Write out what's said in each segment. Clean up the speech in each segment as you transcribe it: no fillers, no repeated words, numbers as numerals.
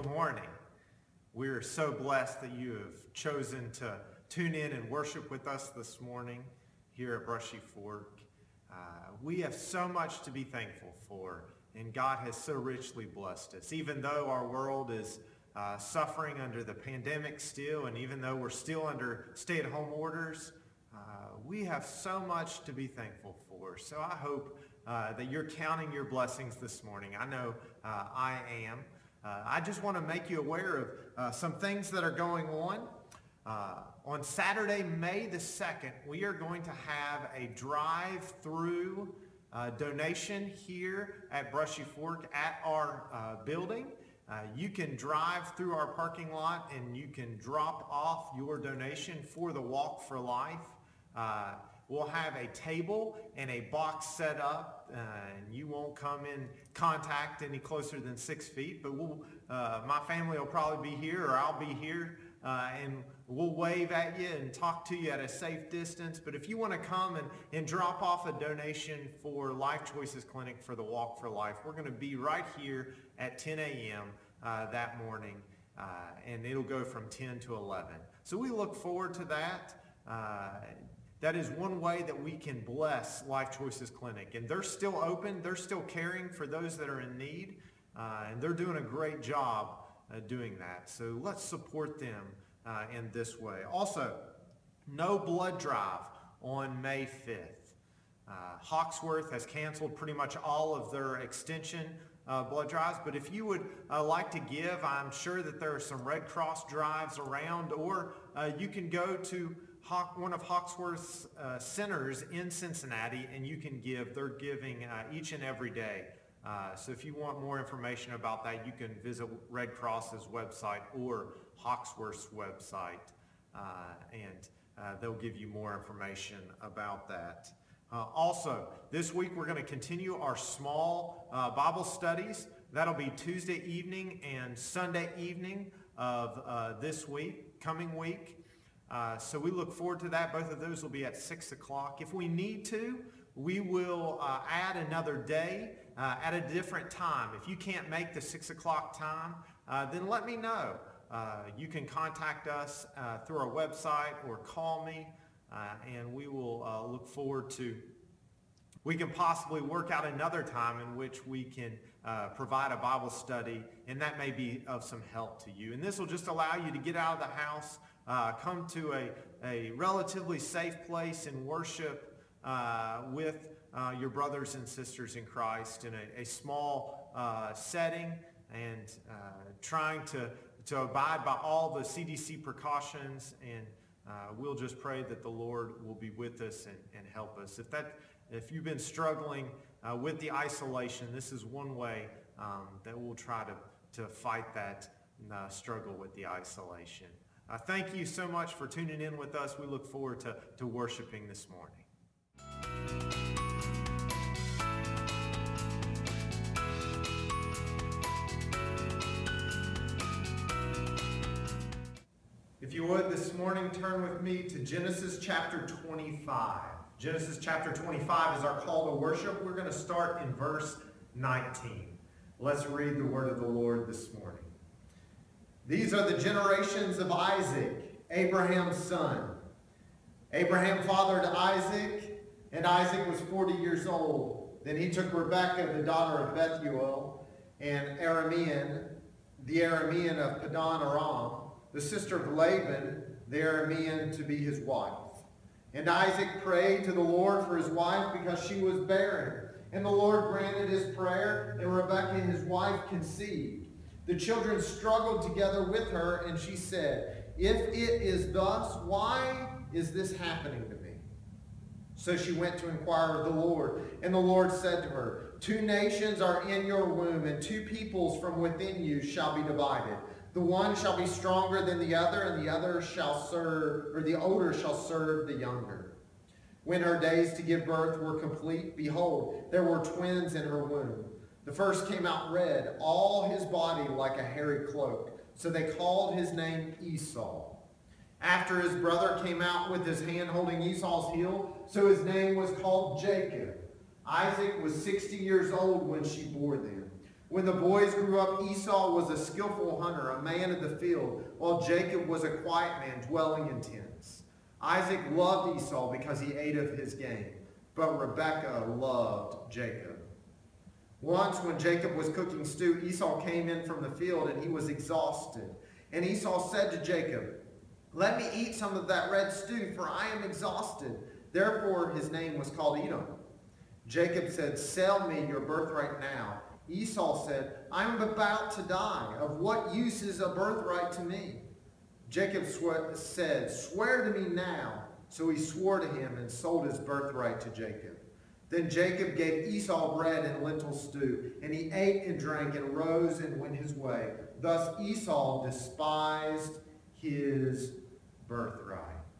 Good morning. We're so blessed that you have chosen to tune in and worship with us this morning here at Brushy Fork. We have so much to be thankful for, and God has so richly blessed us. Even though our world is suffering under the pandemic still, and even though we're still under stay-at-home orders, we have so much to be thankful for. So I hope that you're counting your blessings this morning. I know I am. I just want to make you aware of some things that are going on. On Saturday, May the 2nd, we are going to have a drive-through donation here at Brushy Fork at our building. You can drive through our parking lot and you can drop off your donation for the Walk for Life. We'll have a table and a box set up, and you won't come in contact any closer than 6 feet, but my family will probably be here, or I'll be here, and we'll wave at you and talk to you at a safe distance. But if you want to come and drop off a donation for Life Choices Clinic for the Walk for Life, we're going to be right here at 10 a.m. That morning, and it'll go from 10 to 11. So we look forward to that. That is one way that we can bless Life Choices Clinic. And they're still open. They're still caring for those that are in need. And they're doing a great job doing that. So let's support them in this way. Also, no blood drive on May 5th. Hawksworth has canceled pretty much all of their extension blood drives. But if you would like to give, I'm sure that there are some Red Cross drives around, or you can go to one of Hawksworth's centers in Cincinnati, and you can give. They're giving each and every day. So if you want more information about that, you can visit Red Cross's website or Hawksworth's website, and they'll give you more information about that. Also, this week we're going to continue our small Bible studies. That'll be Tuesday evening and Sunday evening of this week, coming week. So we look forward to that. Both of those will be at 6 o'clock. If we need to, we will add another day at a different time. If you can't make the 6 o'clock time, then let me know. You can contact us through our website or call me, and we will look forward to, we can possibly work out another time in which we can provide a Bible study, and that may be of some help to you. And this will just allow you to get out of the house, come to a relatively safe place and worship with your brothers and sisters in Christ in a small setting, and trying to abide by all the CDC precautions, and we'll just pray that the Lord will be with us and help us. If you've been struggling with the isolation, this is one way that we'll try to fight that struggle with the isolation. Thank you so much for tuning in with us. We look forward to worshiping this morning. If you would, this morning, turn with me to Genesis chapter 25. Genesis chapter 25 is our call to worship. We're going to start in verse 19. Let's read the word of the Lord this morning. These are the generations of Isaac, Abraham's son. Abraham fathered Isaac, and Isaac was 40 years old. Then he took Rebekah, the daughter of Bethuel, and the Aramean of Padan Aram, the sister of Laban, the Aramean, to be his wife. And Isaac prayed to the Lord for his wife because she was barren. And the Lord granted his prayer, and Rebekah, his wife, conceived. The children struggled together with her, and she said, "If it is thus, why is this happening to me?" So she went to inquire of the Lord. And the Lord said to her, "Two nations are in your womb, and two peoples from within you shall be divided. The one shall be stronger than the other, and the older shall serve the younger." When her days to give birth were complete, behold, there were twins in her womb. The first came out red, all his body like a hairy cloak. So they called his name Esau. After his brother came out with his hand holding Esau's heel, so his name was called Jacob. Isaac was 60 years old when she bore them. When the boys grew up, Esau was a skillful hunter, a man of the field, while Jacob was a quiet man dwelling in tents. Isaac loved Esau because he ate of his game, but Rebekah loved Jacob. Once when Jacob was cooking stew, Esau came in from the field and he was exhausted. And Esau said to Jacob, "Let me eat some of that red stew, for I am exhausted." Therefore his name was called Edom. Jacob said, "Sell me your birthright now." Esau said, "I am about to die. Of what use is a birthright to me?" Jacob said, "Swear to me now." So he swore to him and sold his birthright to Jacob. Then Jacob gave Esau bread and lentil stew, and he ate and drank and rose and went his way. Thus Esau despised his birthright.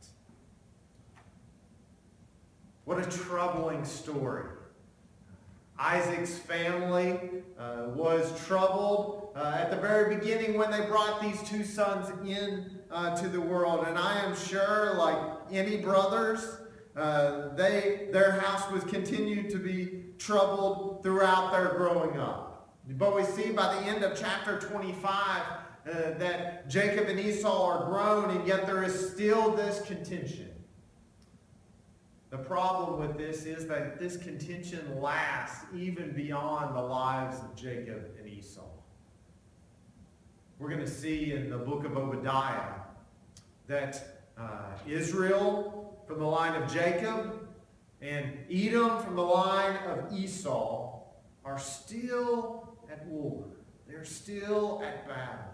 What a troubling story. Isaac's family was troubled at the very beginning when they brought these two sons in to the world. And I am sure, like any brothers, their house was continued to be troubled throughout their growing up. But we see by the end of chapter 25 that Jacob and Esau are grown, and yet there is still this contention. The problem with this is that this contention lasts even beyond the lives of Jacob and Esau. We're going to see in the book of Obadiah that Israel from the line of Jacob and Edom from the line of Esau are still at war. They're still at battle.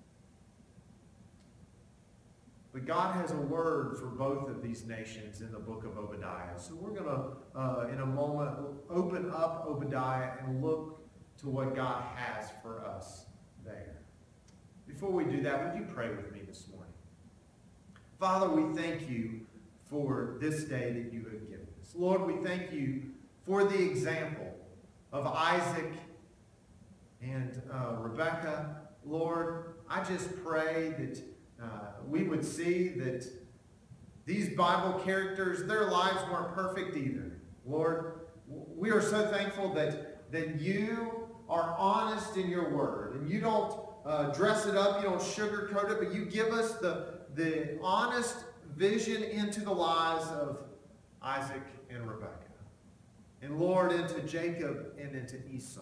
But God has a word for both of these nations in the book of Obadiah. So we're going to, in a moment, open up Obadiah and look to what God has for us there. Before we do that, would you pray with me this morning? Father, we thank you for this day that you have given us. Lord, we thank you for the example of Isaac and Rebekah. Lord, I just pray that we would see that these Bible characters, their lives weren't perfect either. Lord, we are so thankful that you are honest in your word, and you don't dress it up, you don't sugarcoat it, but you give us the honest vision into the lives of Isaac and Rebekah. And Lord, into Jacob and into Esau.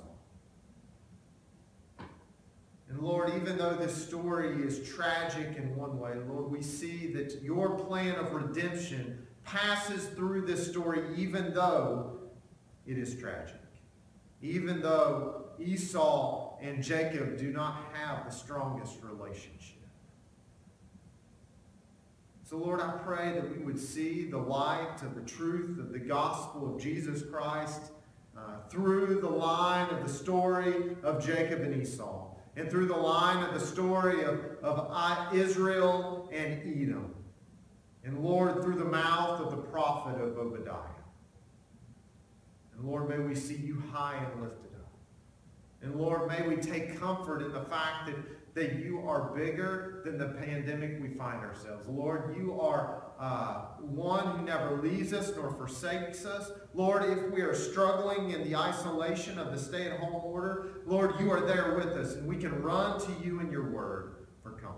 And Lord, even though this story is tragic in one way, Lord, we see that your plan of redemption passes through this story even though it is tragic. Even though Esau and Jacob do not have the strongest relationship. So Lord, I pray that we would see the light of the truth of the gospel of Jesus Christ through the line of the story of Jacob and Esau. And through the line of the story of Israel and Edom. And Lord, through the mouth of the prophet of Obadiah. And Lord, may we see you high and lifted up. And Lord, may we take comfort in the fact that you are bigger than the pandemic we find ourselves. Lord, you are one who never leaves us nor forsakes us. Lord, if we are struggling in the isolation of the stay-at-home order, Lord, you are there with us, and we can run to you in your word for comfort.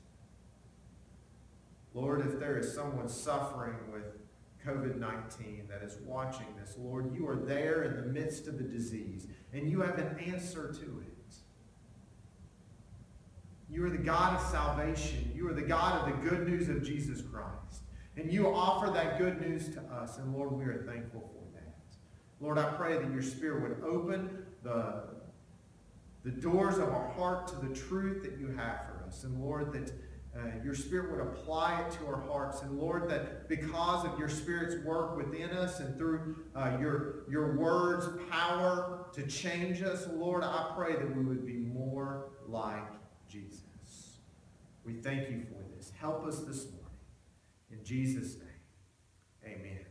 Lord, if there is someone suffering with COVID-19 that is watching this, Lord, you are there in the midst of the disease, and you have an answer to it. You are the God of salvation. You are the God of the good news of Jesus Christ. And you offer that good news to us. And Lord, we are thankful for that. Lord, I pray that your Spirit would open the doors of our heart to the truth that you have for us. And Lord, that your Spirit would apply it to our hearts. And Lord, that because of your Spirit's work within us and through your word's power to change us, Lord, I pray that we would be more like Jesus. We thank you for this. Help us this morning. In Jesus' name, amen.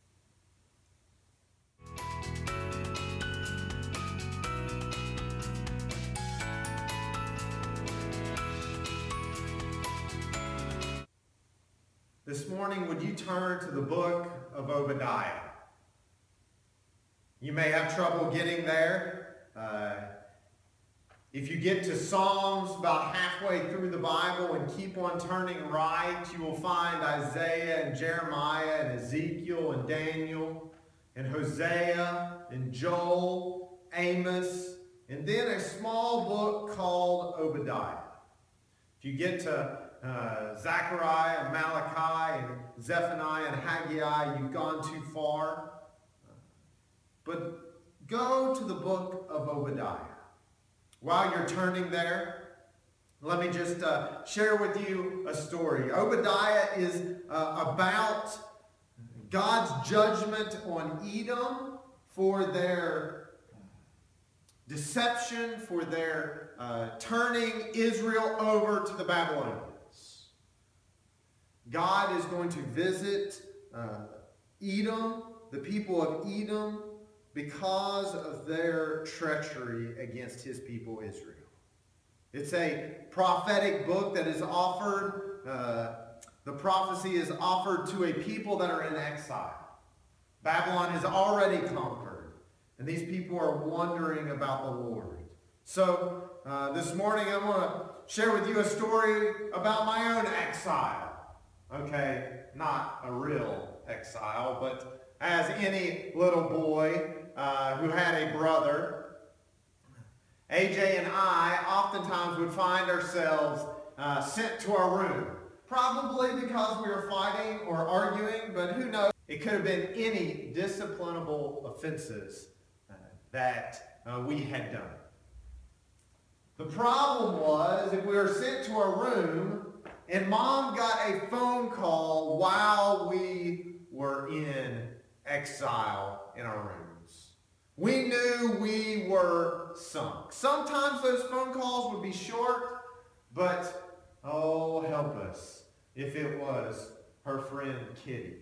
This morning, would you turn to the book of Obadiah? You may have trouble getting there. If you get to Psalms about halfway through the Bible and keep on turning right, you will find Isaiah and Jeremiah and Ezekiel and Daniel and Hosea and Joel, Amos, and then a small book called Obadiah. If you get to Zechariah, Malachi, and Zephaniah and Haggai, you've gone too far. But go to the book of Obadiah. While you're turning there, let me just share with you a story. Obadiah is about God's judgment on Edom for their deception, for their turning Israel over to the Babylonians. God is going to visit Edom, the people of Edom, because of their treachery against his people Israel. It's a prophetic book that is offered, the prophecy is offered to a people that are in exile. Babylon is already conquered, and these people are wondering about the Lord. So this morning I want to share with you a story about my own exile. Okay, not a real exile, but as any little boy who had a brother, AJ and I oftentimes would find ourselves sent to our room. Probably because we were fighting or arguing, but who knows? It could have been any disciplinable offenses that we had done. The problem was if we were sent to our room and Mom got a phone call while we were in exile in our rooms. We knew we were sunk. Sometimes those phone calls would be short, but oh, help us if it was her friend Kitty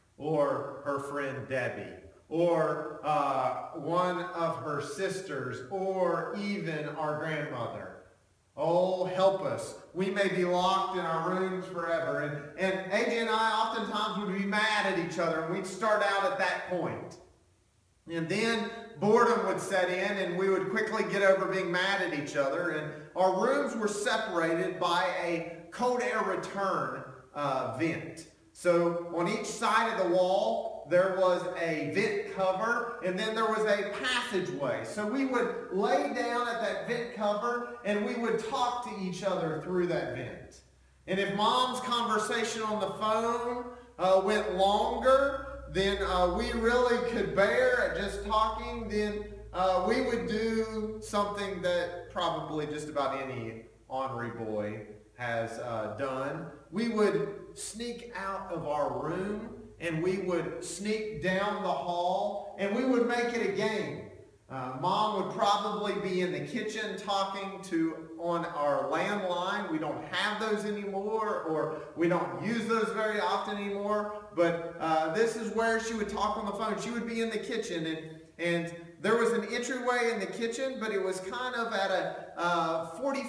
or her friend Debbie or one of her sisters or even our grandmother. Oh, help us. We may be locked in our rooms forever. And AJ and I oftentimes would be mad at each other, and we'd start out at that point. And then boredom would set in, and we would quickly get over being mad at each other. And our rooms were separated by a cold air return vent. So on each side of the wall, there was a vent cover, and then there was a passageway. So we would lay down at that vent cover, and we would talk to each other through that vent. And if Mom's conversation on the phone went longer than we really could bear at just talking, then we would do something that probably just about any ornery boy has done. We would sneak out of our room, and we would sneak down the hall, and we would make it a game. Mom would probably be in the kitchen talking on our landline. We don't have those anymore, or we don't use those very often anymore, but this is where she would talk on the phone. She would be in the kitchen, and there was an entryway in the kitchen, but it was kind of at a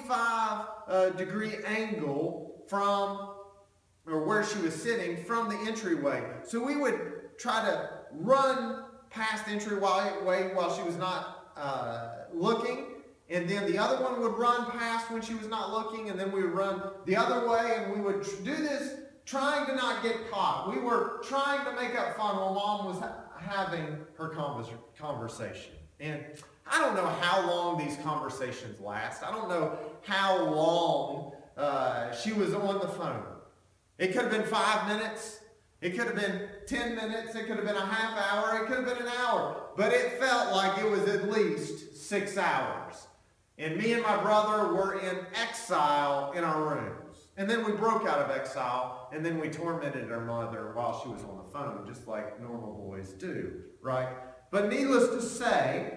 45-degree angle from or where she was sitting from the entryway. So we would try to run past the entryway while she was not looking, and then the other one would run past when she was not looking, and then we would run the other way, and we would do this trying to not get caught. We were trying to make up fun while Mom was having her conversation. And I don't know how long these conversations last. I don't know how long she was on the phone. It could have been 5 minutes. It could have been 10 minutes. It could have been a half hour. It could have been an hour. But it felt like it was at least 6 hours. And me and my brother were in exile in our rooms. And then we broke out of exile, and then we tormented our mother while she was on the phone, just like normal boys do, right? But needless to say,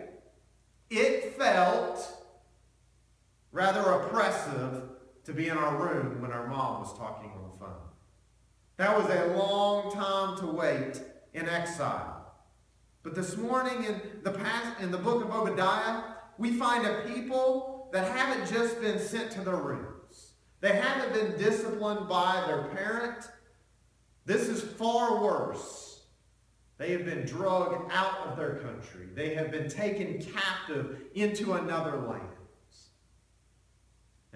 it felt rather oppressive to be in our room when our mom was talking on the phone. That was a long time to wait in exile. But this morning in the book of Obadiah, we find a people that haven't just been sent to their rooms. They haven't been disciplined by their parent. This is far worse. They have been drugged out of their country. They have been taken captive into another land.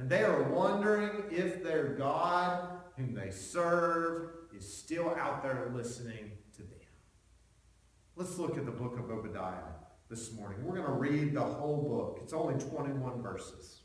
And they are wondering if their God, whom they serve, is still out there listening to them. Let's look at the book of Obadiah this morning. We're going to read the whole book. It's only 21 verses.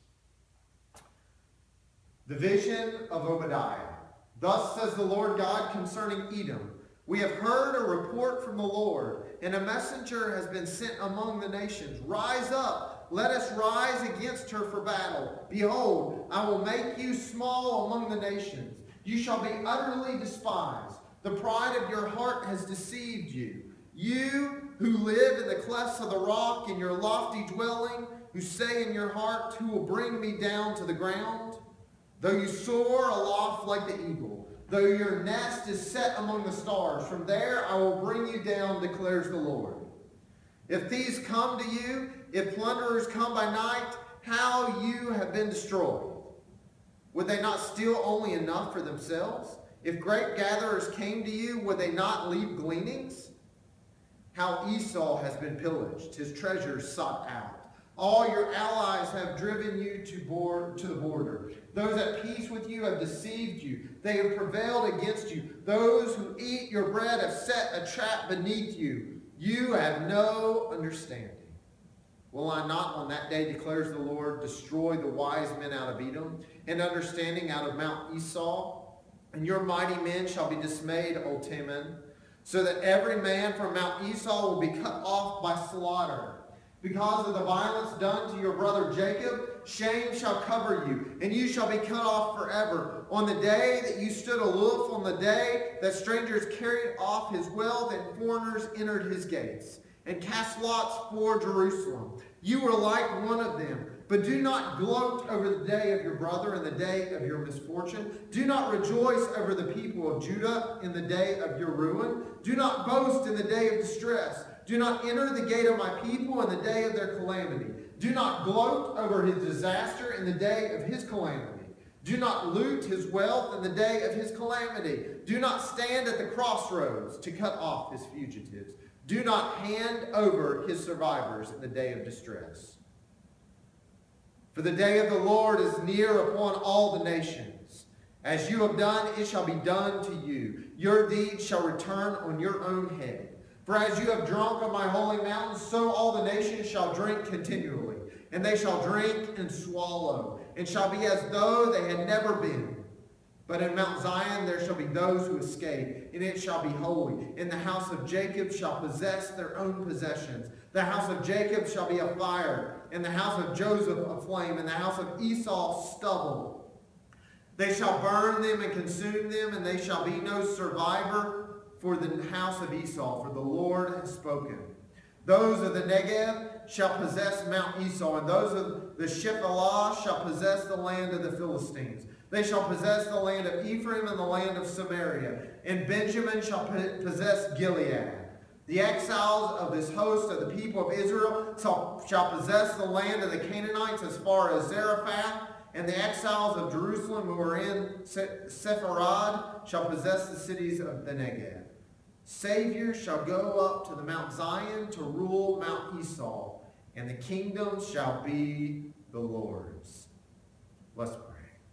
The vision of Obadiah. Thus says the Lord God concerning Edom. We have heard a report from the Lord, and a messenger has been sent among the nations. Rise up, let us rise against her for battle. Behold, I will make you small among the nations. You shall be utterly despised. The pride of your heart has deceived you. You who live in the clefts of the rock, in your lofty dwelling, who say in your heart, who will bring me down to the ground? Though you soar aloft like the eagle, though your nest is set among the stars, from there I will bring you down, declares the Lord. If thieves come to you, if plunderers come by night, how you have been destroyed. Would they not steal only enough for themselves? If grape gatherers came to you, would they not leave gleanings? How Esau has been pillaged, his treasures sought out. All your allies have driven you to the border. Those at peace with you have deceived you. They have prevailed against you. Those who eat your bread have set a trap beneath you. You have no understanding. Will I not on that day, declares the Lord, destroy the wise men out of Edom, and understanding out of Mount Esau? And your mighty men shall be dismayed, O Teman, so that every man from Mount Esau will be cut off by slaughter. Because of the violence done to your brother Jacob, shame shall cover you, and you shall be cut off forever. On the day that you stood aloof, on the day that strangers carried off his wealth and foreigners entered his gates, and cast lots for Jerusalem. You were like one of them. But do not gloat over the day of your brother and the day of your misfortune. Do not rejoice over the people of Judah in the day of your ruin. Do not boast in the day of distress. Do not enter the gate of my people in the day of their calamity. Do not gloat over his disaster in the day of his calamity. Do not loot his wealth in the day of his calamity. Do not stand at the crossroads to cut off his fugitives. Do not hand over his survivors in the day of distress. For the day of the Lord is near upon all the nations. As you have done, it shall be done to you. Your deeds shall return on your own head. For as you have drunk of my holy mountain, so all the nations shall drink continually. And they shall drink and swallow, and shall be as though they had never been. But in Mount Zion there shall be those who escape, and it shall be holy. And the house of Jacob shall possess their own possessions. The house of Jacob shall be a fire, and the house of Joseph a flame, and the house of Esau stubble. They shall burn them and consume them, and they shall be no survivor for the house of Esau, for the Lord has spoken. Those of the Negev shall possess Mount Esau, and those of the Shephelah shall possess the land of the Philistines. They shall possess the land of Ephraim and the land of Samaria, and Benjamin shall possess Gilead. The exiles of this host of the people of Israel shall possess the land of the Canaanites as far as Zarephath, and the exiles of Jerusalem who are in Sepharad shall possess the cities of the Negev. Saviors shall go up to the Mount Zion to rule Mount Esau, and the kingdom shall be the Lord's. Let's pray.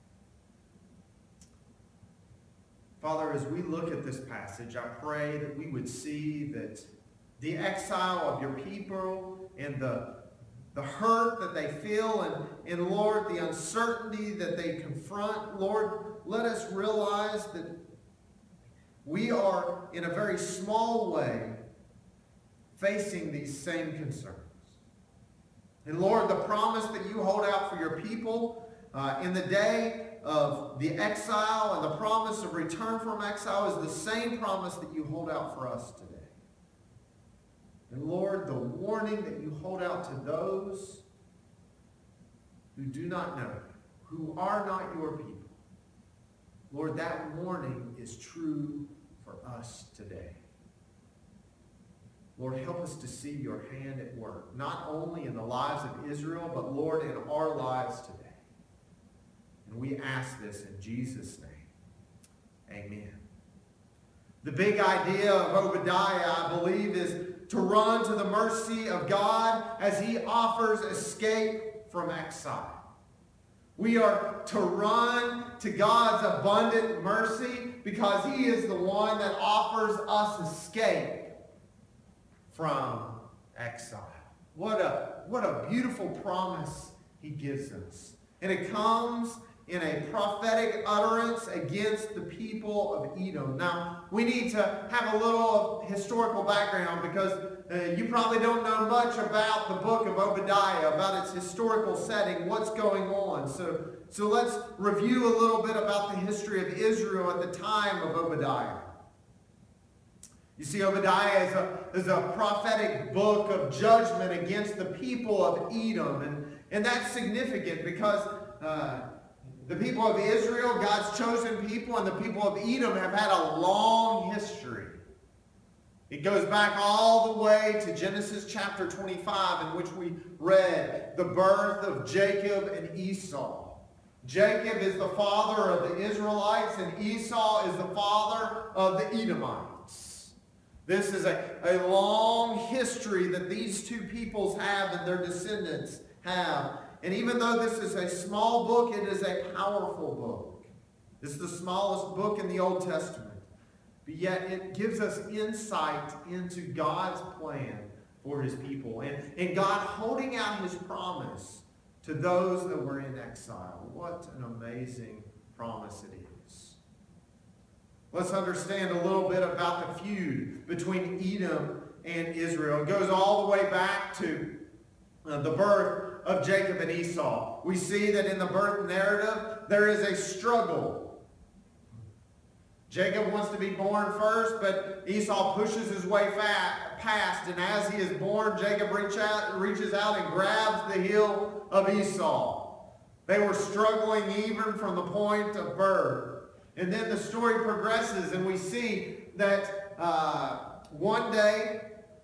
Father, as we look at this passage, I pray that we would see that the exile of your people and the hurt that they feel and Lord, the uncertainty that they confront, Lord, let us realize that we are in a very small way facing these same concerns. And Lord, the promise that you hold out for your people in the day of the exile and the promise of return from exile is the same promise that you hold out for us today. And Lord, the warning that you hold out to those who do not know, who are not your people, Lord, that warning is true for us today. Lord, help us to see your hand at work, not only in the lives of Israel, but Lord, in our lives today. And we ask this in Jesus' name. Amen. The big idea of Obadiah, I believe, is to run to the mercy of God as he offers escape from exile. We are to run to God's abundant mercy because He is the one that offers us escape from exile. What a beautiful promise He gives us. And it comes in a prophetic utterance against the people of Edom. Now, we need to have a little historical background because you probably don't know much about the book of Obadiah, about its historical setting, what's going on. So let's review a little bit about the history of Israel at the time of Obadiah. You see, Obadiah is a prophetic book of judgment against the people of Edom. And that's significant because the people of Israel, God's chosen people, and the people of Edom have had a long history. It goes back all the way to Genesis chapter 25, in which we read the birth of Jacob and Esau. Jacob is the father of the Israelites, and Esau is the father of the Edomites. This is a long history that these two peoples have and their descendants have. And even though this is a small book, it is a powerful book. It's the smallest book in the Old Testament. But yet it gives us insight into God's plan for His people. And God holding out His promise to those that were in exile. What an amazing promise it is. Let's understand a little bit about the feud between Edom and Israel. It goes all the way back to the birth of Jacob and Esau. We see that in the birth narrative, there is a struggle. Jacob wants to be born first, but Esau pushes his way past. And as he is born, Jacob reaches out and grabs the heel of Esau. They were struggling even from the point of birth. And then the story progresses, and we see that one day,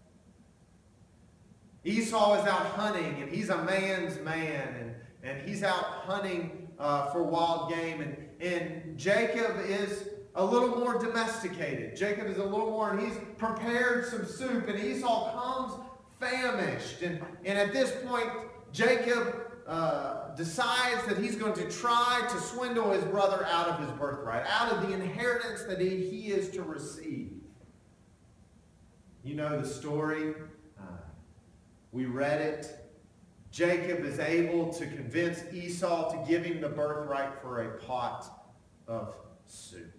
Esau is out hunting, and he's a man's man, and he's out hunting for wild game. And Jacob is a little more domesticated. Jacob is a little more, and he's prepared some soup, and Esau comes famished. And at this point, Jacob decides that he's going to try to swindle his brother out of his birthright, out of the inheritance that he is to receive. You know the story. We read it. Jacob is able to convince Esau to give him the birthright for a pot of soup.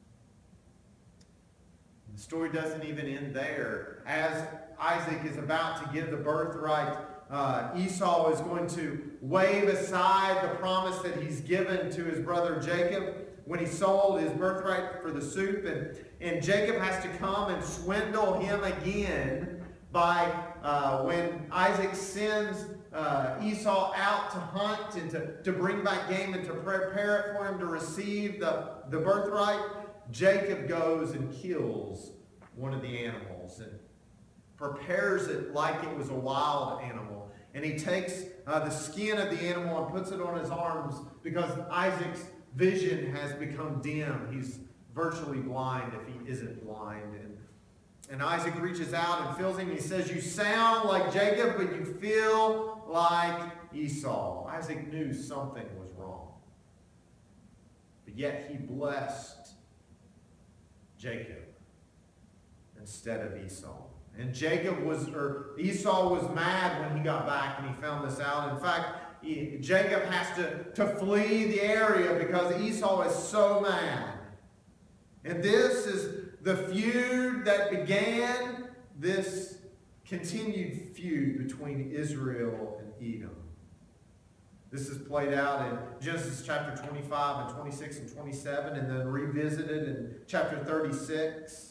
The story doesn't even end there. As Isaac is about to give the birthright, Esau is going to wave aside the promise that he's given to his brother Jacob when he sold his birthright for the soup. And Jacob has to come and swindle him again by when Isaac sends Esau out to hunt and to bring back game and to prepare it for him to receive the birthright. Jacob goes and kills one of the animals and prepares it like it was a wild animal. And he takes the skin of the animal and puts it on his arms because Isaac's vision has become dim. He's virtually blind if he isn't blind. And Isaac reaches out and feels him. He says, "You sound like Jacob, but you feel like Esau." Isaac knew something was wrong. But yet he blessed Jacob instead of Esau. And Esau was mad when he got back and he found this out. In fact, Jacob has to flee the area because Esau is so mad. And this is the feud that began this continued feud between Israel and Edom. This is played out in Genesis chapter 25 and 26 and 27, and then revisited in chapter 36.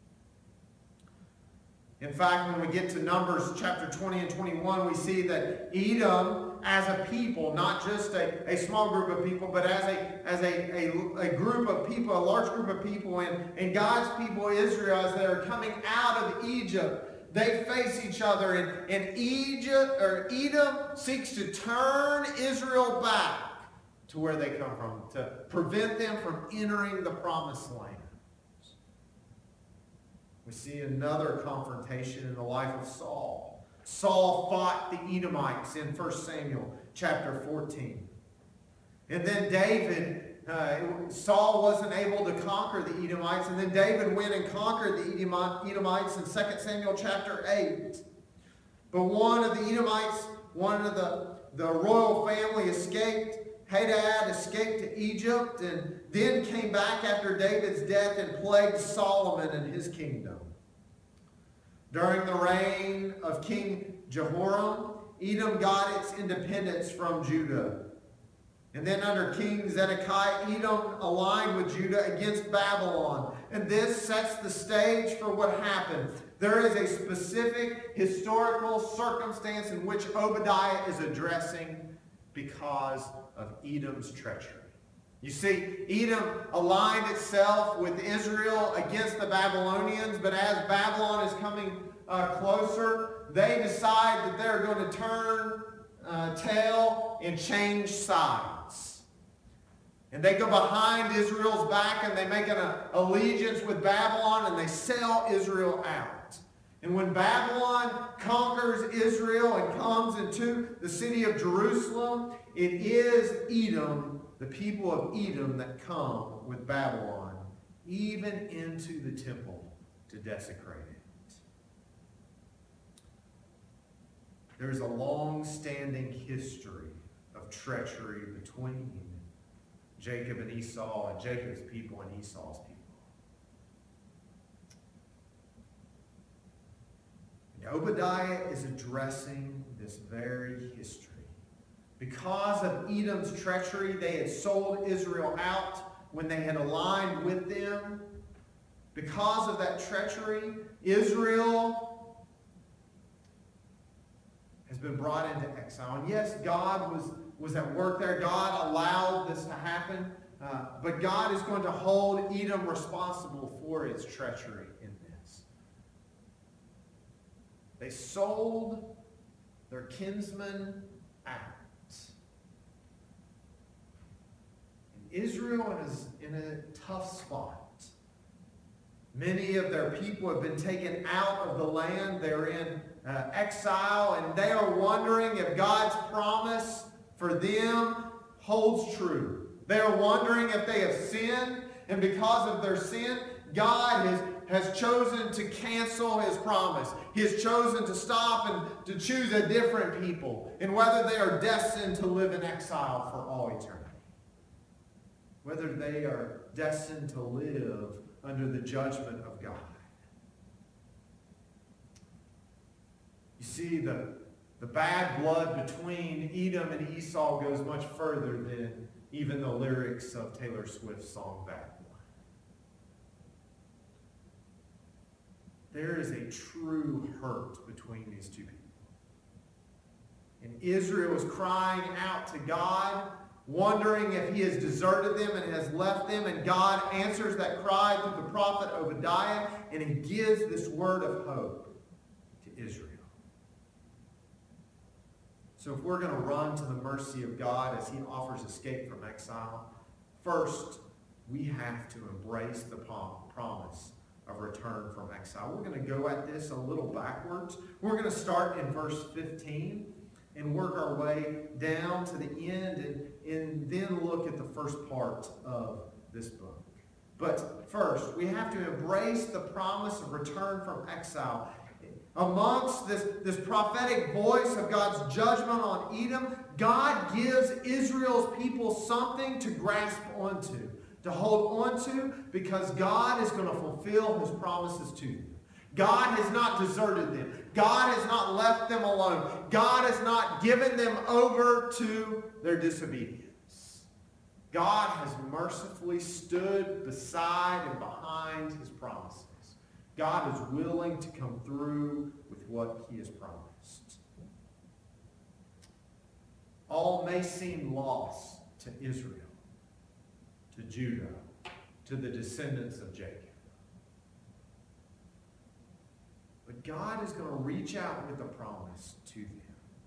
In fact, when we get to Numbers chapter 20 and 21, we see that Edom as a people, not just a small group of people, but as a group of people, a large group of people, and God's people, Israel, as they are coming out of Egypt, they face each other, and Edom seeks to turn Israel back to where they come from, to prevent them from entering the promised land. We see another confrontation in the life of Saul. Saul fought the Edomites in 1 Samuel chapter 14. And then David, Saul wasn't able to conquer the Edomites, and then David went and conquered the Edomites in 2 Samuel chapter 8. But one of the Edomites, one of the royal family escaped. Hadad escaped to Egypt and then came back after David's death and plagued Solomon and his kingdom. During the reign of King Jehoram, Edom got its independence from Judah. And then under King Zedekiah, Edom aligned with Judah against Babylon. And this sets the stage for what happened. There is a specific historical circumstance in which Obadiah is addressing because of Edom's treachery. You see, Edom aligned itself with Israel against the Babylonians, but as Babylon is coming closer, they decide that they're going to turn tail and change sides. And they go behind Israel's back and they make an allegiance with Babylon and they sell Israel out. And when Babylon conquers Israel and comes into the city of Jerusalem, it is Edom, the people of Edom, that come with Babylon, even into the temple to desecrate it. There's a long-standing history of treachery between Jacob and Esau, and Jacob's people and Esau's people. And Obadiah is addressing this very history. Because of Edom's treachery, they had sold Israel out when they had aligned with them. Because of that treachery, Israel has been brought into exile. And yes, God was at work there. God allowed this to happen. But God is going to hold Edom responsible for its treachery in this. They sold their kinsmen out. And Israel is in a tough spot. Many of their people have been taken out of the land. They're in exile, and they are wondering if God's promise for them holds true. They are wondering if they have sinned, and because of their sin, God has chosen to cancel his promise. He has chosen to stop and to choose a different people, and whether they are destined to live in exile for all eternity. Whether they are destined to live under the judgment of God. You see, the bad blood between Edom and Esau goes much further than even the lyrics of Taylor Swift's song Bad Blood. There is a true hurt between these two people. And Israel is crying out to God, wondering if he has deserted them and has left them, and God answers that cry through the prophet Obadiah, and he gives this word of hope to Israel. So if we're going to run to the mercy of God as he offers escape from exile, first, we have to embrace the promise of return from exile. We're going to go at this a little backwards. We're going to start in verse 15 and work our way down to the end and then look at the first part of this book. But first, we have to embrace the promise of return from exile. Amongst this prophetic voice of God's judgment on Edom, God gives Israel's people something to grasp onto, to hold onto, because God is going to fulfill his promises to them. God has not deserted them. God has not left them alone. God has not given them over to their disobedience. God has mercifully stood beside and behind his promises. God is willing to come through with what he has promised. All may seem lost to Israel, to Judah, to the descendants of Jacob. But God is going to reach out with a promise to them.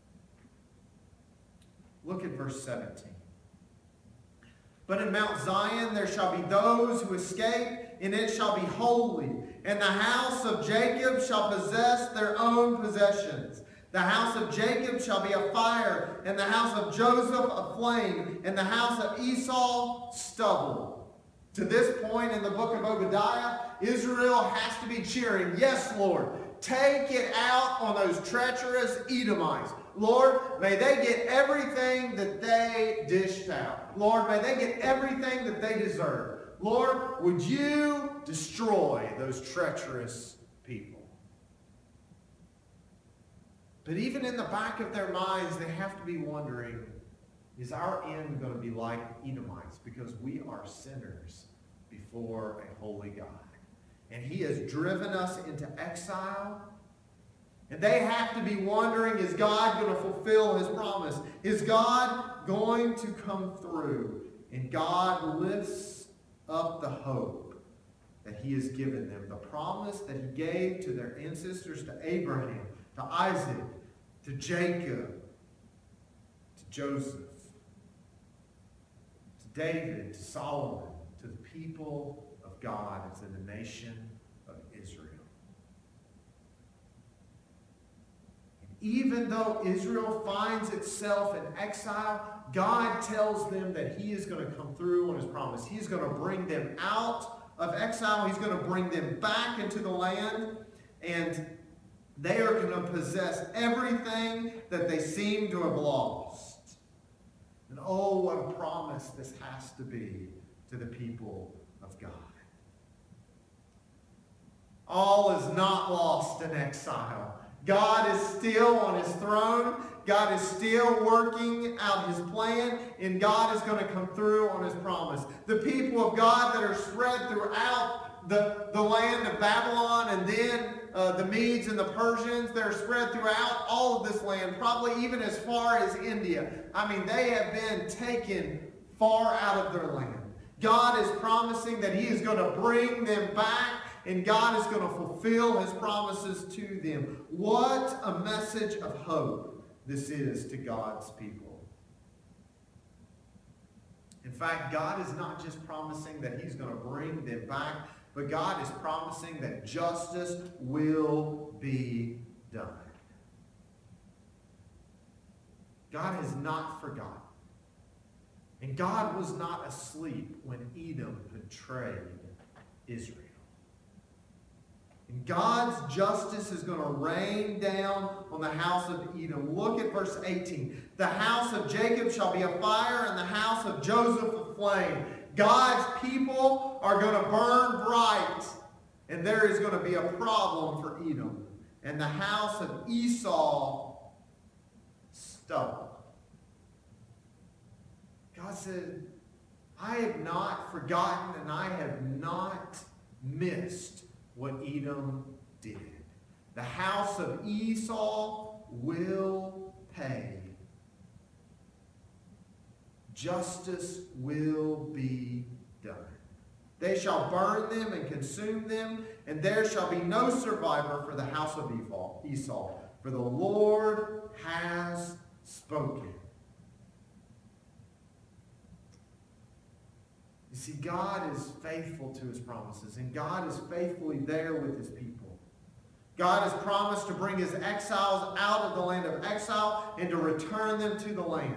Look at verse 17. But in Mount Zion there shall be those who escape, and it shall be holy. And the house of Jacob shall possess their own possessions. The house of Jacob shall be a fire, and the house of Joseph a flame, and the house of Esau stubble. To this point in the book of Obadiah, Israel has to be cheering, yes, Lord, take it out on those treacherous Edomites. Lord, may they get everything that they dished out. Lord, may they get everything that they deserve. Lord, would you destroy those treacherous people? But even in the back of their minds, they have to be wondering, is our end going to be like Edomites? Because we are sinners before a holy God. And he has driven us into exile. And they have to be wondering, is God going to fulfill his promise? Is God going to come through? And God lifts up the hope that he has given them. The promise that he gave to their ancestors, to Abraham, to Isaac, to Jacob, to Joseph, to David, to Solomon, to the people of God, and to the nation of Israel. And even though Israel finds itself in exile, God tells them that he is going to come through on his promise. He's going to bring them out of exile. He's going to bring them back into the land, and they are going to possess everything that they seem to have lost. And oh, what a promise this has to be to the people of God. All is not lost in exile. God is still on his throne. God is still working out his plan, and God is going to come through on his promise. The people of God that are spread throughout the land of Babylon, and then the Medes and the Persians, they're spread throughout all of this land, probably even as far as India. I mean, they have been taken far out of their land. God is promising that he is going to bring them back, and God is going to fulfill his promises to them. What a message of hope this is to God's people. In fact, God is not just promising that he's going to bring them back, but God is promising that justice will be done. God has not forgotten. And God was not asleep when Edom betrayed Israel. And God's justice is going to rain down on the house of Edom. Look at verse 18. The house of Jacob shall be a fire, and the house of Joseph a flame. God's people are going to burn bright, and there is going to be a problem for Edom. And the house of Esau stubble. God said, I have not forgotten, and I have not missed what Edom did. The house of Esau will pay. Justice will be done. They shall burn them and consume them, and there shall be no survivor for the house of Esau, for the Lord has spoken. You see, God is faithful to his promises, and God is faithfully there with his people. God has promised to bring his exiles out of the land of exile and to return them to the land.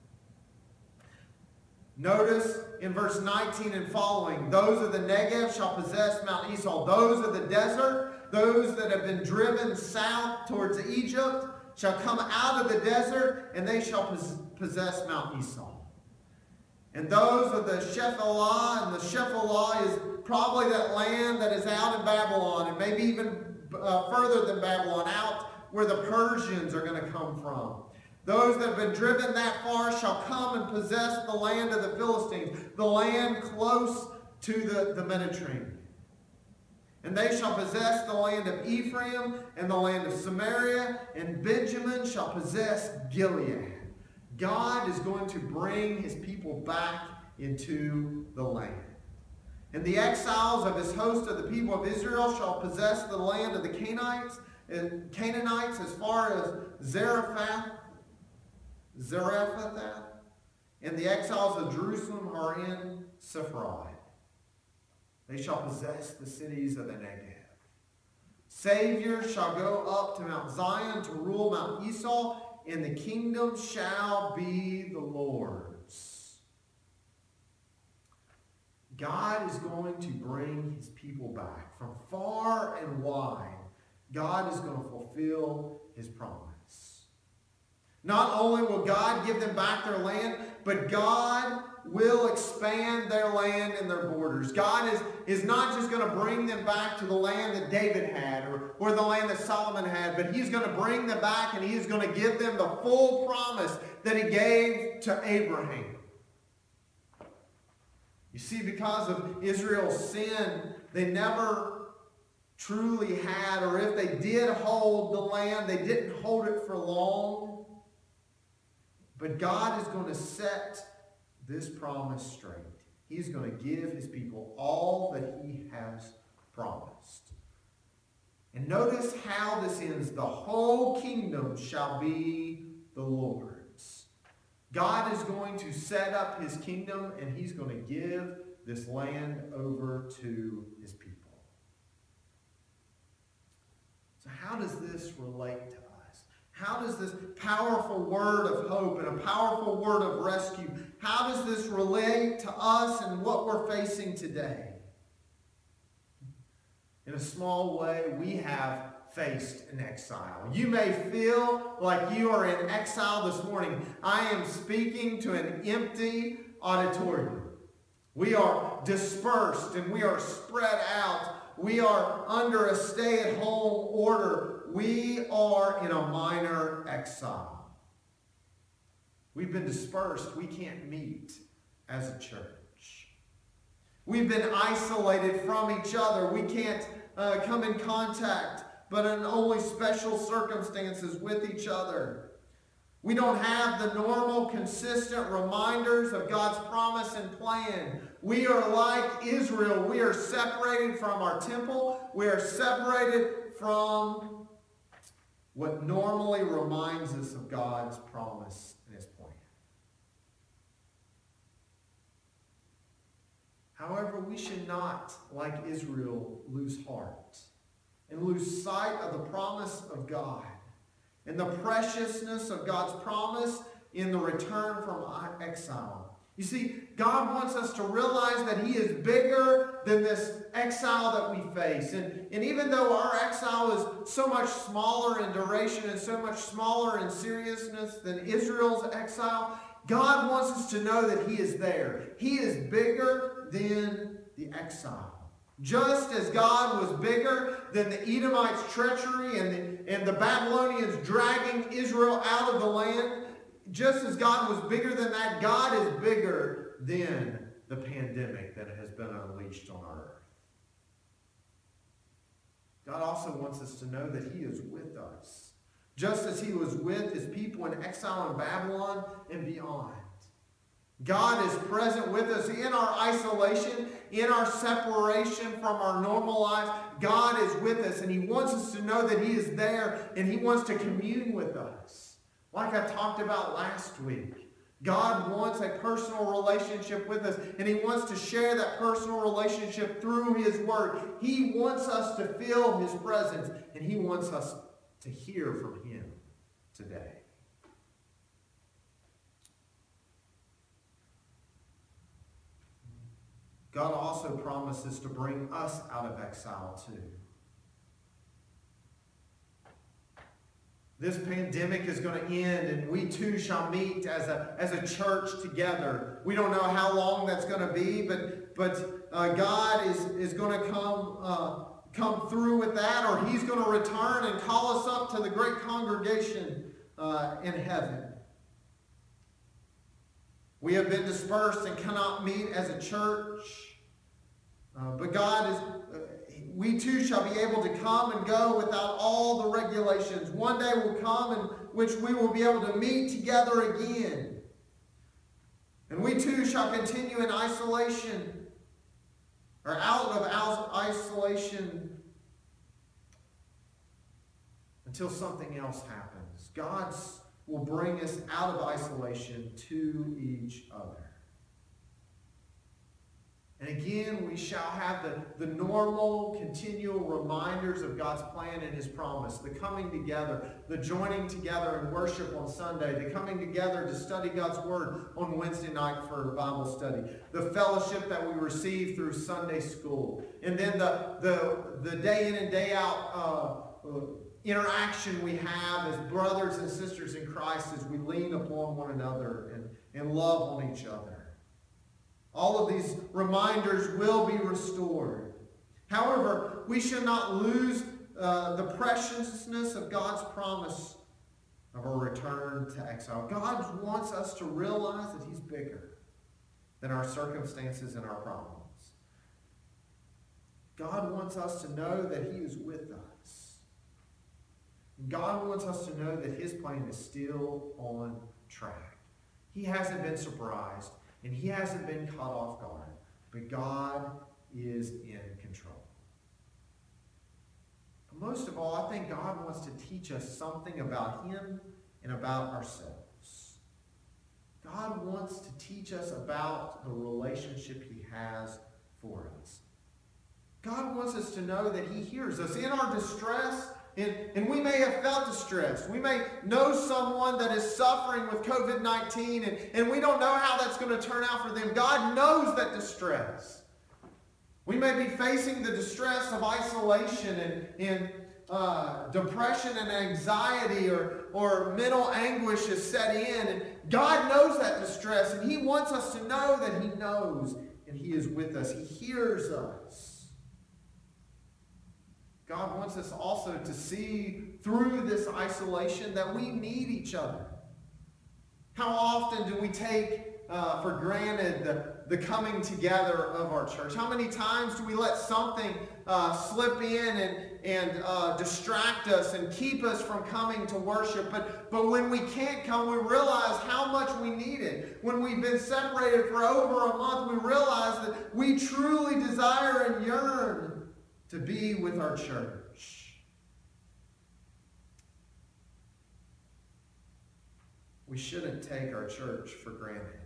Notice in verse 19 and following, those of the Negev shall possess Mount Esau. Those of the desert, those that have been driven south towards Egypt, shall come out of the desert, and they shall possess Mount Esau. And those of the Shephelah, and the Shephelah is probably that land that is out in Babylon, and maybe even further than Babylon, out where the Persians are going to come from. Those that have been driven that far shall come and possess the land of the Philistines, the land close to the Mediterranean. And they shall possess the land of Ephraim and the land of Samaria, and Benjamin shall possess Gilead. God is going to bring his people back into the land. And the exiles of his host of the people of Israel shall possess the land of the Canaanites as far as Zarephath, and the exiles of Jerusalem are in Sepharad. They shall possess the cities of the Negev. Savior shall go up to Mount Zion to rule Mount Esau, and the kingdom shall be the Lord's. God is going to bring his people back from far and wide. God is going to fulfill his promise. Not only will God give them back their land, but God will expand their land and their borders. God is not just going to bring them back to the land that David had or the land that Solomon had, but he's going to bring them back and he's going to give them the full promise that he gave to Abraham. You see, because of Israel's sin, they never truly had, or if they did hold the land, they didn't hold it for long. But God is going to set this promise straight. He's going to give his people all that he has promised. And notice how this ends. The whole kingdom shall be the Lord's. God is going to set up his kingdom, and he's going to give this land over to his people. So how does this relate to us? How does this powerful word of hope and a powerful word of rescue, how does this relate to us and what we're facing today? In a small way, we have faced an exile. You may feel like you are in exile this morning. I am speaking to an empty auditorium. We are dispersed and we are spread out. We are under a stay-at-home order. We are in a minor exile. We've been dispersed. We can't meet as a church. We've been isolated from each other. We can't come in contact, but in only special circumstances with each other. We don't have the normal, consistent reminders of God's promise and plan. We are like Israel. We are separated from our temple. We are separated from what normally reminds us of God's promise and his plan. However, we should not, like Israel, lose heart and lose sight of the promise of God and the preciousness of God's promise in the return from exile. You see, God wants us to realize that he is bigger than this exile that we face. And even though our exile is so much smaller in duration and so much smaller in seriousness than Israel's exile, God wants us to know that he is there. He is bigger than the exile. Just as God was bigger than the Edomites' treachery and the Babylonians dragging Israel out of the land, just as God was bigger than that, God is bigger than the pandemic that has been unleashed on our earth. God also wants us to know that he is with us, just as he was with his people in exile in Babylon and beyond. God is present with us in our isolation, in our separation from our normal lives. God is with us, and he wants us to know that he is there, and he wants to commune with us. Like I talked about last week, God wants a personal relationship with us, and he wants to share that personal relationship through his word. He wants us to feel his presence, and he wants us to hear from him today. God also promises to bring us out of exile too. This pandemic is going to end, and we too shall meet as a church together. We don't know how long that's going to be, but God is going to come through with that, or he's going to return and call us up to the great congregation in heaven. We have been dispersed and cannot meet as a church, but God is... we too shall be able to come and go without all the regulations. One day will come in which we will be able to meet together again. And we too shall continue in isolation, or out of isolation, until something else happens. God will bring us out of isolation to each other. And again, we shall have the normal, continual reminders of God's plan and his promise. The coming together, the joining together in worship on Sunday, the coming together to study God's word on Wednesday night for Bible study, the fellowship that we receive through Sunday school, and then the day in and day out interaction we have as brothers and sisters in Christ as we lean upon one another and love on each other. All of these reminders will be restored. However, we should not lose the preciousness of God's promise of a return to exile. God wants us to realize that he's bigger than our circumstances and our problems. God wants us to know that he is with us. God wants us to know that his plan is still on track. He hasn't been surprised. And he hasn't been caught off guard. But God is in control. But most of all, I think God wants to teach us something about him and about ourselves. God wants to teach us about the relationship he has for us. God wants us to know that he hears us in our distress. And we may have felt distressed. We may know someone that is suffering with COVID-19 and we don't know how that's going to turn out for them. God knows that distress. We may be facing the distress of isolation and depression and anxiety or mental anguish is set in. And God knows that distress and he wants us to know that he knows and he is with us. He hears us. God wants us also to see through this isolation that we need each other. How often do we take for granted the coming together of our church? How many times do we let something slip in and distract us and keep us from coming to worship? But when we can't come, we realize how much we need it. When we've been separated for over a month, we realize that we truly desire and yearn to be with our church. We shouldn't take our church for granted.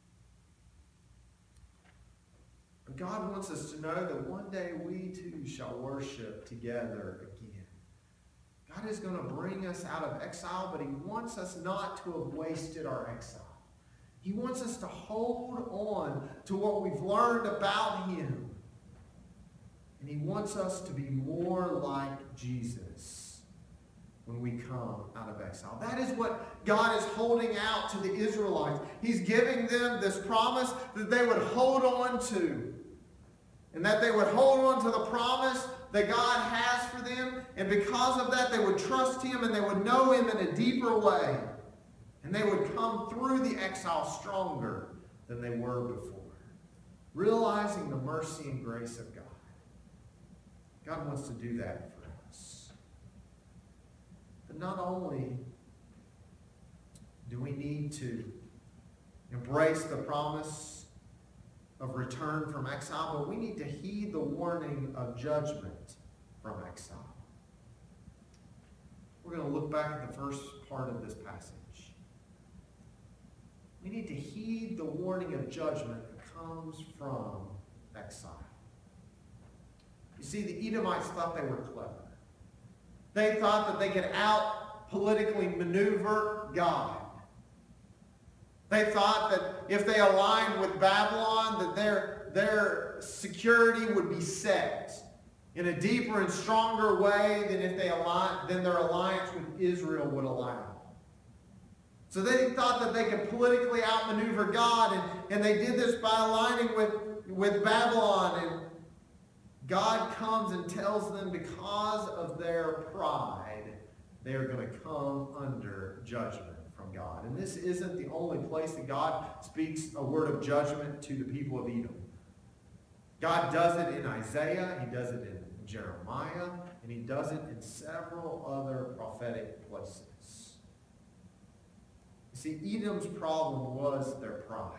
But God wants us to know that one day we too shall worship together again. God is going to bring us out of exile, but he wants us not to have wasted our exile. He wants us to hold on to what we've learned about him. And he wants us to be more like Jesus when we come out of exile. That is what God is holding out to the Israelites. He's giving them this promise that they would hold on to. And that they would hold on to the promise that God has for them. And because of that, they would trust him and they would know him in a deeper way. And they would come through the exile stronger than they were before. Realizing the mercy and grace of God. God wants to do that for us. But not only do we need to embrace the promise of return from exile, but we need to heed the warning of judgment from exile. We're going to look back at the first part of this passage. We need to heed the warning of judgment that comes from exile. You see, the Edomites thought they were clever. They thought that they could out-politically maneuver God. They thought that if they aligned with Babylon, that their security would be set in a deeper and stronger way than their alliance with Israel would allow. So they thought that they could politically outmaneuver God, and they did this by aligning with Babylon. And God comes and tells them because of their pride, they are going to come under judgment from God. And this isn't the only place that God speaks a word of judgment to the people of Edom. God does it in Isaiah, he does it in Jeremiah, and he does it in several other prophetic places. You see, Edom's problem was their pride.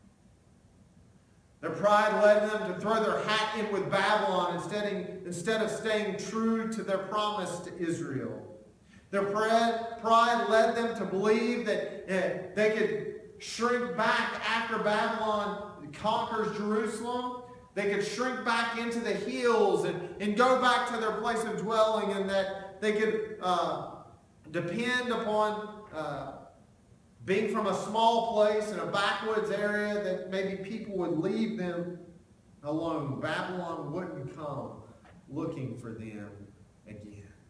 Their pride led them to throw their hat in with Babylon instead of staying true to their promise to Israel. Their pride led them to believe that they could shrink back after Babylon conquers Jerusalem, they could shrink back into the hills and go back to their place of dwelling, and that they could depend upon being from a small place in a backwoods area, that maybe people would leave them alone. Babylon wouldn't come looking for them again.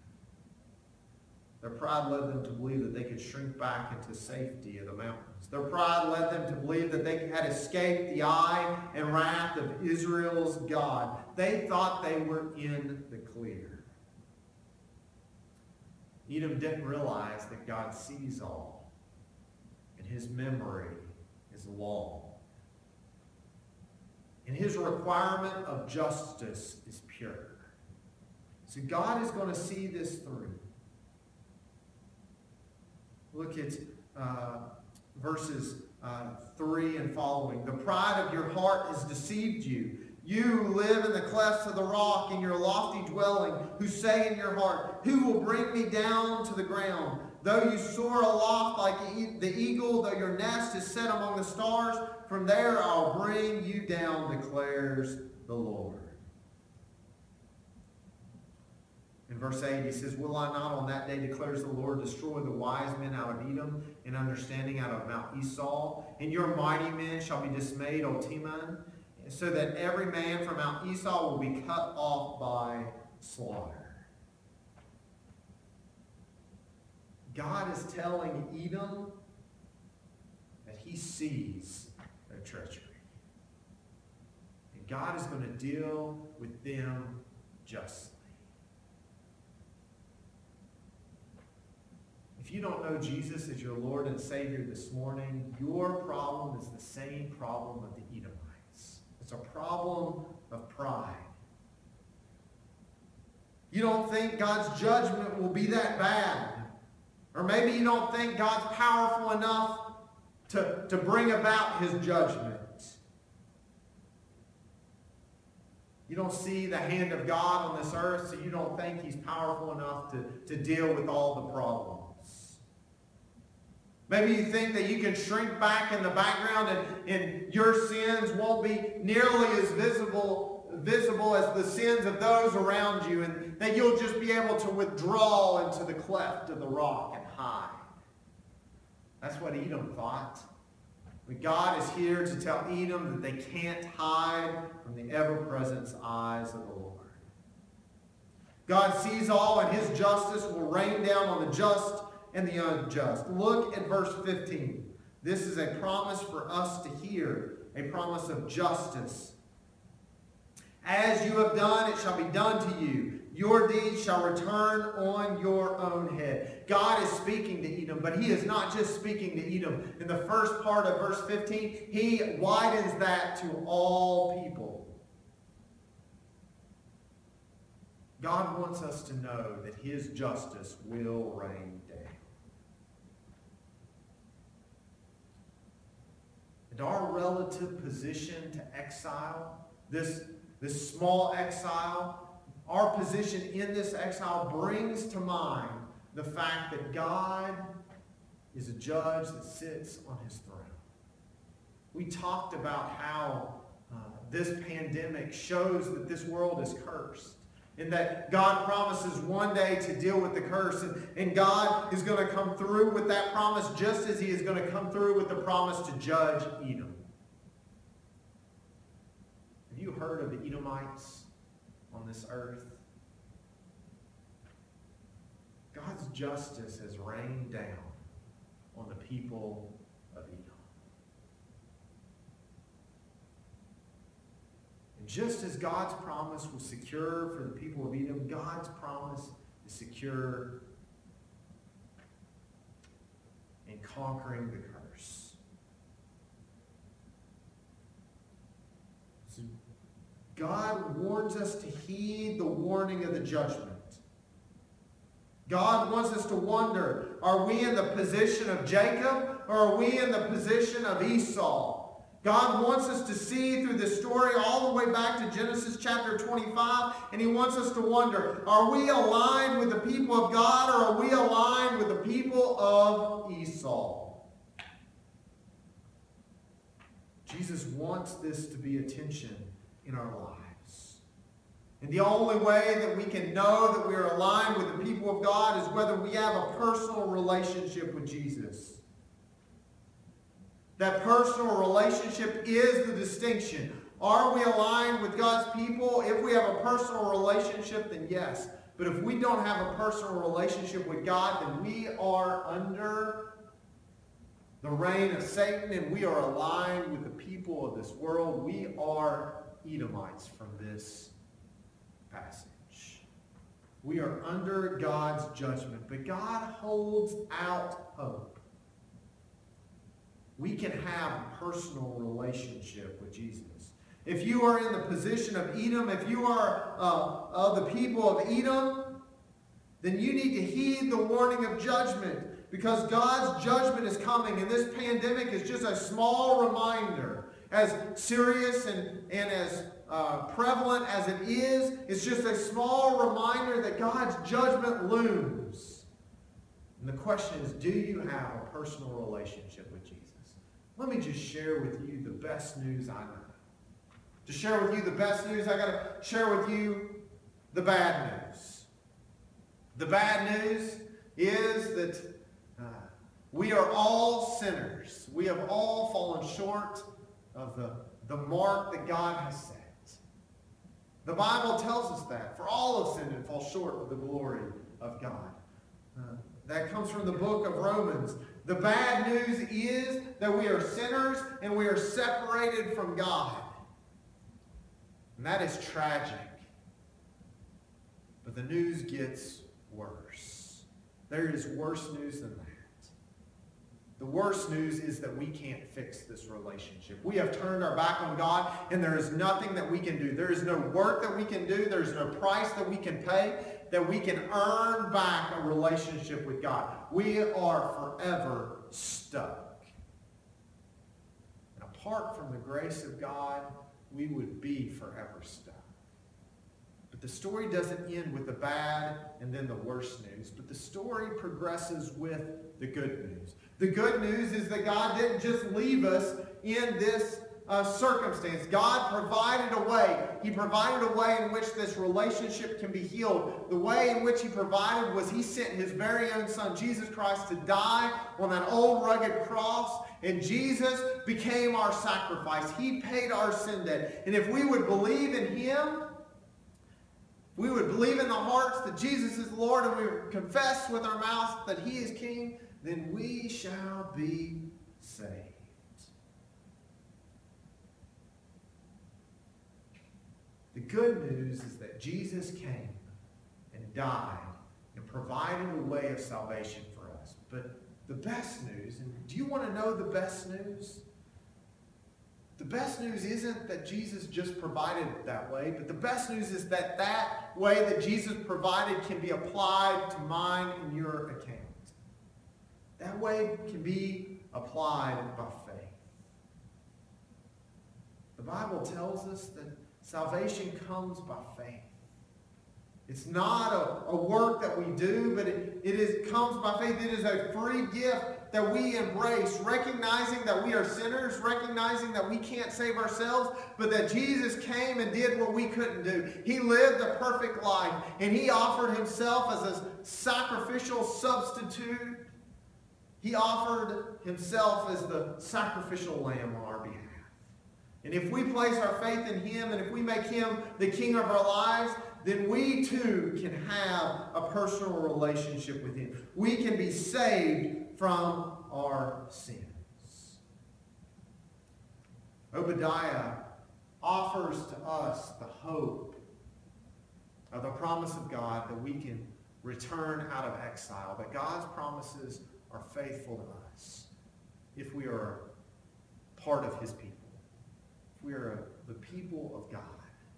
Their pride led them to believe that they could shrink back into safety of the mountains. Their pride led them to believe that they had escaped the eye and wrath of Israel's God. They thought they were in the clear. Edom didn't realize that God sees all, and his memory is long. And his requirement of justice is pure. So God is going to see this through. Look at verses 3 and following. The pride of your heart has deceived you. You who live in the clefts of the rock in your lofty dwelling, who say in your heart, who will bring me down to the ground? Though you soar aloft like the eagle, though your nest is set among the stars, from there I'll bring you down, declares the Lord. In verse 8, he says, will I not on that day, declares the Lord, destroy the wise men out of Edom, and understanding out of Mount Esau? And your mighty men shall be dismayed, O Teman, so that every man from Mount Esau will be cut off by slaughter. God is telling Edom that he sees their treachery. And God is going to deal with them justly. If you don't know Jesus as your Lord and Savior this morning, your problem is the same problem of the Edomites. It's a problem of pride. You don't think God's judgment will be that bad. Or maybe you don't think God's powerful enough to bring about his judgment. You don't see the hand of God on this earth, so you don't think he's powerful enough to deal with all the problems. Maybe you think that you can shrink back in the background and your sins won't be nearly as visible as the sins of those around you, and that you'll just be able to withdraw into the cleft of the rock and hide. That's what Edom thought. But God is here to tell Edom that they can't hide from the ever-present eyes of the Lord. God sees all, and his justice will rain down on the just and the unjust. Look at verse 15. This is a promise for us to hear, a promise of justice. As you have done, it shall be done to you. Your deeds shall return on your own head. God is speaking to Edom, but he is not just speaking to Edom. In the first part of verse 15, he widens that to all people. God wants us to know that his justice will rain down. And our relative position to exile, this small exile, our position in this exile brings to mind the fact that God is a judge that sits on his throne. We talked about how this pandemic shows that this world is cursed, and that God promises one day to deal with the curse, and God is going to come through with that promise just as he is going to come through with the promise to judge Edom. Have you heard of the Edomites on this earth? God's justice has rained down on the people of Edom. And just as God's promise was secure for the people of Edom, God's promise is secure in conquering the curse. So God warns us to heed the warning of the judgment. God wants us to wonder, are we in the position of Jacob, or are we in the position of Esau? God wants us to see through the story all the way back to Genesis chapter 25, and he wants us to wonder, are we aligned with the people of God, or are we aligned with the people of Esau? Jesus wants this to be a tension in our lives. And the only way that we can know that we are aligned with the people of God is whether we have a personal relationship with Jesus. That personal relationship is the distinction. Are we aligned with God's people? If we have a personal relationship, then yes. But if we don't have a personal relationship with God, then we are under the reign of Satan, and we are aligned with the people of this world. We are Edomites from this passage. We are under God's judgment, but God holds out hope. We can have a personal relationship with Jesus. If you are in the position of Edom, if you are of the people of Edom, then you need to heed the warning of judgment, because God's judgment is coming, and this pandemic is just a small reminder. As serious and as prevalent as it is, it's just a small reminder that God's judgment looms. And the question is, do you have a personal relationship with Jesus? Let me just share with you the best news I know. To share with you the best news, I got to share with you the bad news. The bad news is that we are all sinners. We have all fallen short of the mark that God has set. The Bible tells us that. For all have sinned and fall short of the glory of God. That comes from the book of Romans. The bad news is that we are sinners and we are separated from God. And that is tragic. But the news gets worse. There is worse news than that. The worst news is that we can't fix this relationship. We have turned our back on God, and there is nothing that we can do. There is no work that we can do. There is no price that we can pay that we can earn back a relationship with God. We are forever stuck. And apart from the grace of God, we would be forever stuck. But the story doesn't end with the bad and then the worst news, but the story progresses with the good news. The good news is that God didn't just leave us in this circumstance. God provided a way. He provided a way in which this relationship can be healed. The way in which he provided was he sent his very own son, Jesus Christ, to die on that old rugged cross. And Jesus became our sacrifice. He paid our sin debt. And if we would believe in him, we would believe in the hearts that Jesus is Lord, and we would confess with our mouths that he is King, then we shall be saved. The good news is that Jesus came and died and provided a way of salvation for us. But the best news, and do you want to know the best news? The best news isn't that Jesus just provided it that way, but the best news is that that way that Jesus provided can be applied to mine and your account. That way can be applied by faith. The Bible tells us that salvation comes by faith. It's not a work that we do, but it comes by faith. It is a free gift that we embrace, recognizing that we are sinners, recognizing that we can't save ourselves, but that Jesus came and did what we couldn't do. He lived a perfect life, and he offered himself as a sacrificial substitute. He offered himself as the sacrificial lamb on our behalf. And if we place our faith in him, and if we make him the king of our lives, then we too can have a personal relationship with him. We can be saved from our sins. Obadiah offers to us the hope of the promise of God that we can return out of exile, that God's promises are faithful to us if we are part of his people, if we are the people of God.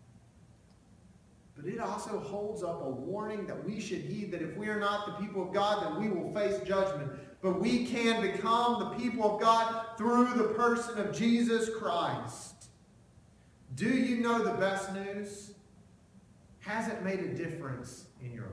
But it also holds up a warning that we should heed, that if we are not the people of God, then we will face judgment. But we can become the people of God through the person of Jesus Christ. Do you know the best news? Has it made a difference in your life?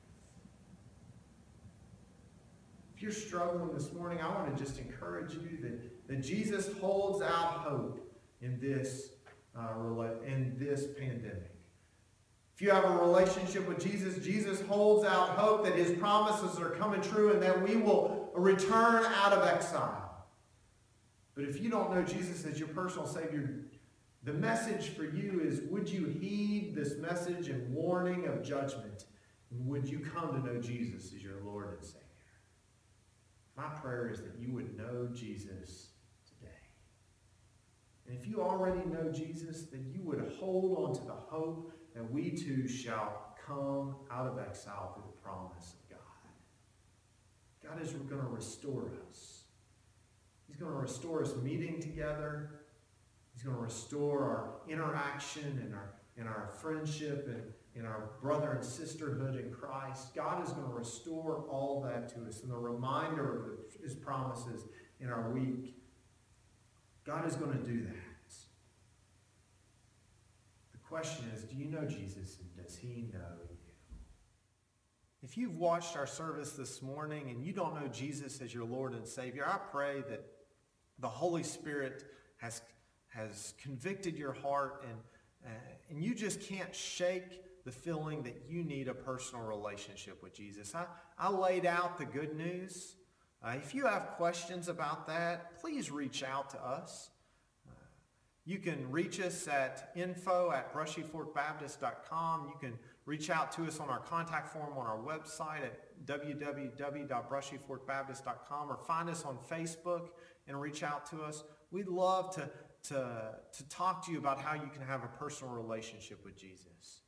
If you're struggling this morning, I want to just encourage you that Jesus holds out hope in this in this pandemic. If you have a relationship with Jesus, Jesus holds out hope that his promises are coming true and that we will return out of exile. But if you don't know Jesus as your personal Savior, the message for you is, would you heed this message and warning of judgment? And would you come to know Jesus as your Lord and Savior? My prayer is that you would know Jesus today. And if you already know Jesus, that you would hold on to the hope that we too shall come out of exile through the promise of God. God is going to restore us. He's going to restore us meeting together. He's going to restore our interaction and our friendship and in our brother and sisterhood in Christ. God is going to restore all that to us. And the reminder of his promises in our week, God is going to do that. The question is, do you know Jesus and does he know you? If you've watched our service this morning and you don't know Jesus as your Lord and Savior, I pray that the Holy Spirit has convicted your heart and you just can't shake the feeling that you need a personal relationship with Jesus. I laid out the good news. If you have questions about that, please reach out to us. You can reach us at info@brushyforkbaptist.com. You can reach out to us on our contact form on our website at www.brushyforkbaptist.com or find us on Facebook and reach out to us. We'd love to talk to you about how you can have a personal relationship with Jesus.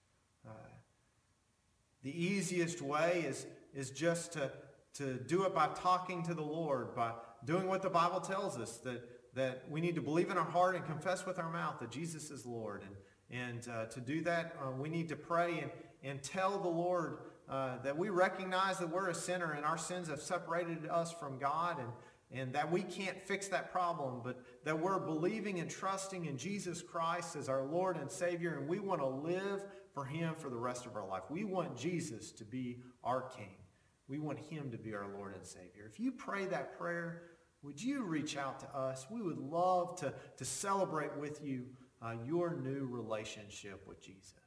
The easiest way is just to do it by talking to the Lord, by doing what the Bible tells us, that we need to believe in our heart and confess with our mouth that Jesus is Lord. And to do that, we need to pray and tell the Lord that we recognize that we're a sinner and our sins have separated us from God and that we can't fix that problem, but that we're believing and trusting in Jesus Christ as our Lord and Savior, and we want to live for him for the rest of our life. We want Jesus to be our King. We want him to be our Lord and Savior. If you pray that prayer, would you reach out to us? We would love to celebrate with you your new relationship with Jesus.